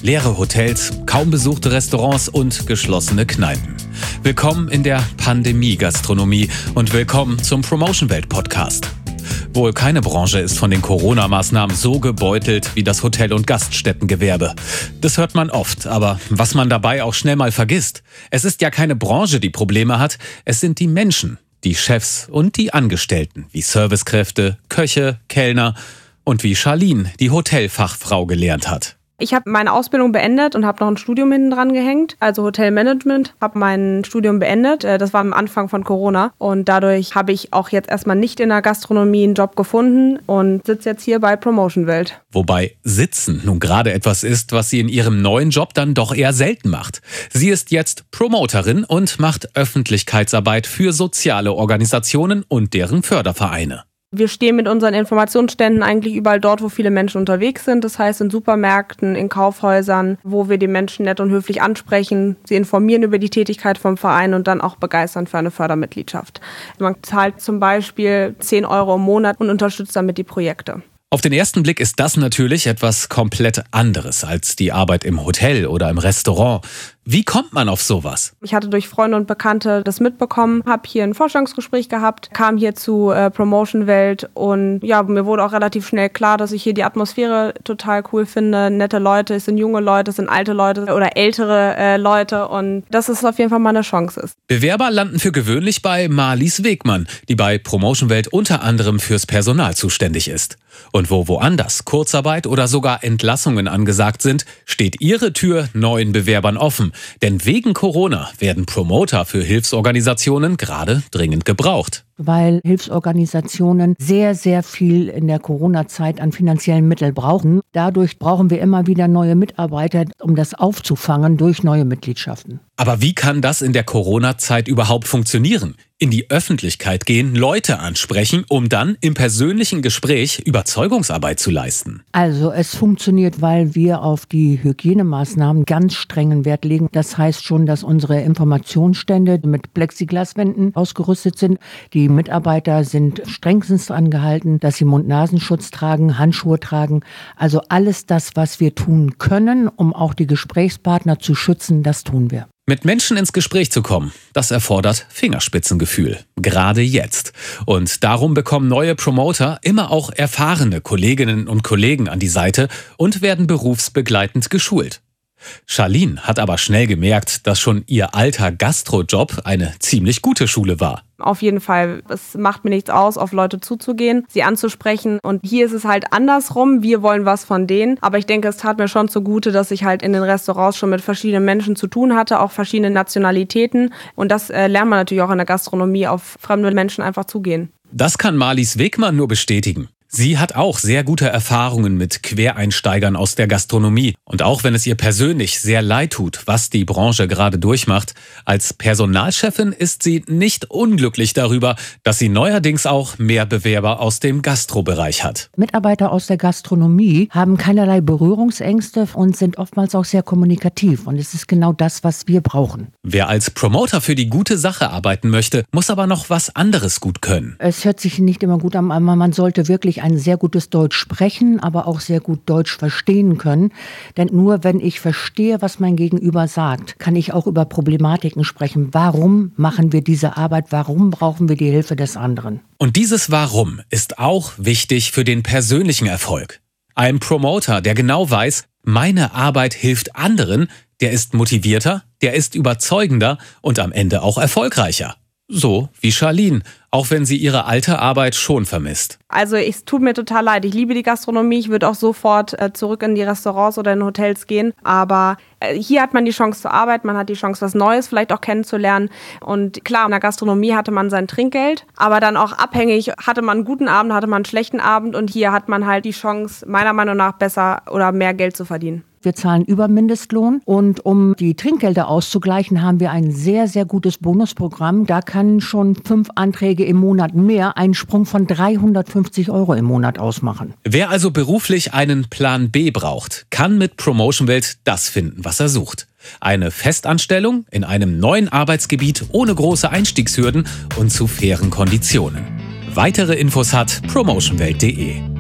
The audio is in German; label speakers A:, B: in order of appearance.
A: leere Hotels, kaum besuchte Restaurants und geschlossene Kneipen. Willkommen in der Pandemie-Gastronomie und willkommen zum Promotion Welt Podcast. Wohl keine Branche ist von den Corona-Maßnahmen so gebeutelt wie das Hotel- und Gaststättengewerbe. Das hört man oft, aber was man dabei auch schnell mal vergisst: Es ist ja keine Branche, die Probleme hat, es sind die Menschen, die Chefs und die Angestellten, wie Servicekräfte, Köche, Kellner und wie Charlene, die Hotelfachfrau gelernt hat.
B: Ich habe meine Ausbildung beendet und habe noch ein Studium hinten dran gehängt, also Hotelmanagement, habe mein Studium beendet. Das war am Anfang von Corona und dadurch habe ich auch jetzt erstmal nicht in der Gastronomie einen Job gefunden und sitze jetzt hier bei Promotion Welt.
A: Wobei Sitzen nun gerade etwas ist, was sie in ihrem neuen Job dann doch eher selten macht. Sie ist jetzt Promoterin und macht Öffentlichkeitsarbeit für soziale Organisationen und deren Fördervereine.
B: Wir stehen mit unseren Informationsständen eigentlich überall dort, wo viele Menschen unterwegs sind. Das heißt in Supermärkten, in Kaufhäusern, wo wir die Menschen nett und höflich ansprechen, sie informieren über die Tätigkeit vom Verein und dann auch begeistern für eine Fördermitgliedschaft. Man zahlt zum Beispiel 10 Euro im Monat und unterstützt damit die Projekte.
A: Auf den ersten Blick ist das natürlich etwas komplett anderes als die Arbeit im Hotel oder im Restaurant. Wie kommt man auf sowas?
B: Ich hatte durch Freunde und Bekannte das mitbekommen, habe hier ein Vorstellungsgespräch gehabt, kam hier zu Promotion Welt und ja, mir wurde auch relativ schnell klar, dass ich hier die Atmosphäre total cool finde. Nette Leute, es sind junge Leute, es sind alte Leute oder ältere Leute und dass es auf jeden Fall mal eine Chance ist.
A: Bewerber landen für gewöhnlich bei Marlies Wegmann, die bei Promotion Welt unter anderem fürs Personal zuständig ist. Und wo woanders Kurzarbeit oder sogar Entlassungen angesagt sind, steht ihre Tür neuen Bewerbern offen. Denn wegen Corona werden Promoter für Hilfsorganisationen gerade dringend gebraucht.
C: Weil Hilfsorganisationen sehr, sehr viel in der Corona-Zeit an finanziellen Mitteln brauchen. Dadurch brauchen wir immer wieder neue Mitarbeiter, um das aufzufangen durch neue Mitgliedschaften.
A: Aber wie kann das in der Corona-Zeit überhaupt funktionieren? In die Öffentlichkeit gehen, Leute ansprechen, um dann im persönlichen Gespräch Überzeugungsarbeit zu leisten.
C: Also es funktioniert, weil wir auf die Hygienemaßnahmen ganz strengen Wert legen. Das heißt schon, dass unsere Informationsstände mit Plexiglaswänden ausgerüstet sind. Die Mitarbeiter sind strengstens angehalten, dass sie Mund-Nasenschutz tragen, Handschuhe tragen. Also alles das, was wir tun können, um auch die Gesprächspartner zu schützen, das tun wir.
A: Mit Menschen ins Gespräch zu kommen, das erfordert Fingerspitzengefühl, gerade jetzt. Und darum bekommen neue Promoter immer auch erfahrene Kolleginnen und Kollegen an die Seite und werden berufsbegleitend geschult. Charlene hat aber schnell gemerkt, dass schon ihr alter Gastrojob eine ziemlich gute Schule war.
B: Auf jeden Fall, es macht mir nichts aus, auf Leute zuzugehen, sie anzusprechen. Und hier ist es halt andersrum, wir wollen was von denen. Aber ich denke, es tat mir schon zugute, dass ich halt in den Restaurants schon mit verschiedenen Menschen zu tun hatte, auch verschiedene Nationalitäten. Und das lernt man natürlich auch in der Gastronomie, auf fremde Menschen einfach zugehen.
A: Das kann Marlies Wegmann nur bestätigen. Sie hat auch sehr gute Erfahrungen mit Quereinsteigern aus der Gastronomie. Und auch wenn es ihr persönlich sehr leid tut, was die Branche gerade durchmacht, als Personalchefin ist sie nicht unglücklich darüber, dass sie neuerdings auch mehr Bewerber aus dem Gastrobereich hat.
C: Mitarbeiter aus der Gastronomie haben keinerlei Berührungsängste und sind oftmals auch sehr kommunikativ. Und es ist genau das, was wir brauchen.
A: Wer als Promoter für die gute Sache arbeiten möchte, muss aber noch was anderes gut können.
C: Es hört sich nicht immer gut an, aber man sollte wirklich ein sehr gutes Deutsch sprechen, aber auch sehr gut Deutsch verstehen können. Denn nur wenn ich verstehe, was mein Gegenüber sagt, kann ich auch über Problematiken sprechen. Warum machen wir diese Arbeit? Warum brauchen wir die Hilfe des anderen?
A: Und dieses Warum ist auch wichtig für den persönlichen Erfolg. Ein Promoter, der genau weiß, meine Arbeit hilft anderen, der ist motivierter, der ist überzeugender und am Ende auch erfolgreicher. So wie Charlene, auch wenn sie ihre alte Arbeit schon vermisst.
B: Also es tut mir total leid. Ich liebe die Gastronomie. Ich würde auch sofort zurück in die Restaurants oder in Hotels gehen. Aber hier hat man die Chance zu arbeiten, man hat die Chance, was Neues vielleicht auch kennenzulernen. Und klar, in der Gastronomie hatte man sein Trinkgeld, aber dann auch abhängig, hatte man einen guten Abend, hatte man einen schlechten Abend. Und hier hat man halt die Chance, meiner Meinung nach besser oder mehr Geld zu verdienen.
C: Wir zahlen über Mindestlohn und um die Trinkgelder auszugleichen, haben wir ein sehr, sehr gutes Bonusprogramm. Da kann schon 5 Anträge im Monat mehr einen Sprung von 350 € im Monat ausmachen.
A: Wer also beruflich einen Plan B braucht, kann mit Promotion Welt das finden, was er sucht. Eine Festanstellung in einem neuen Arbeitsgebiet ohne große Einstiegshürden und zu fairen Konditionen. Weitere Infos hat promotionwelt.de.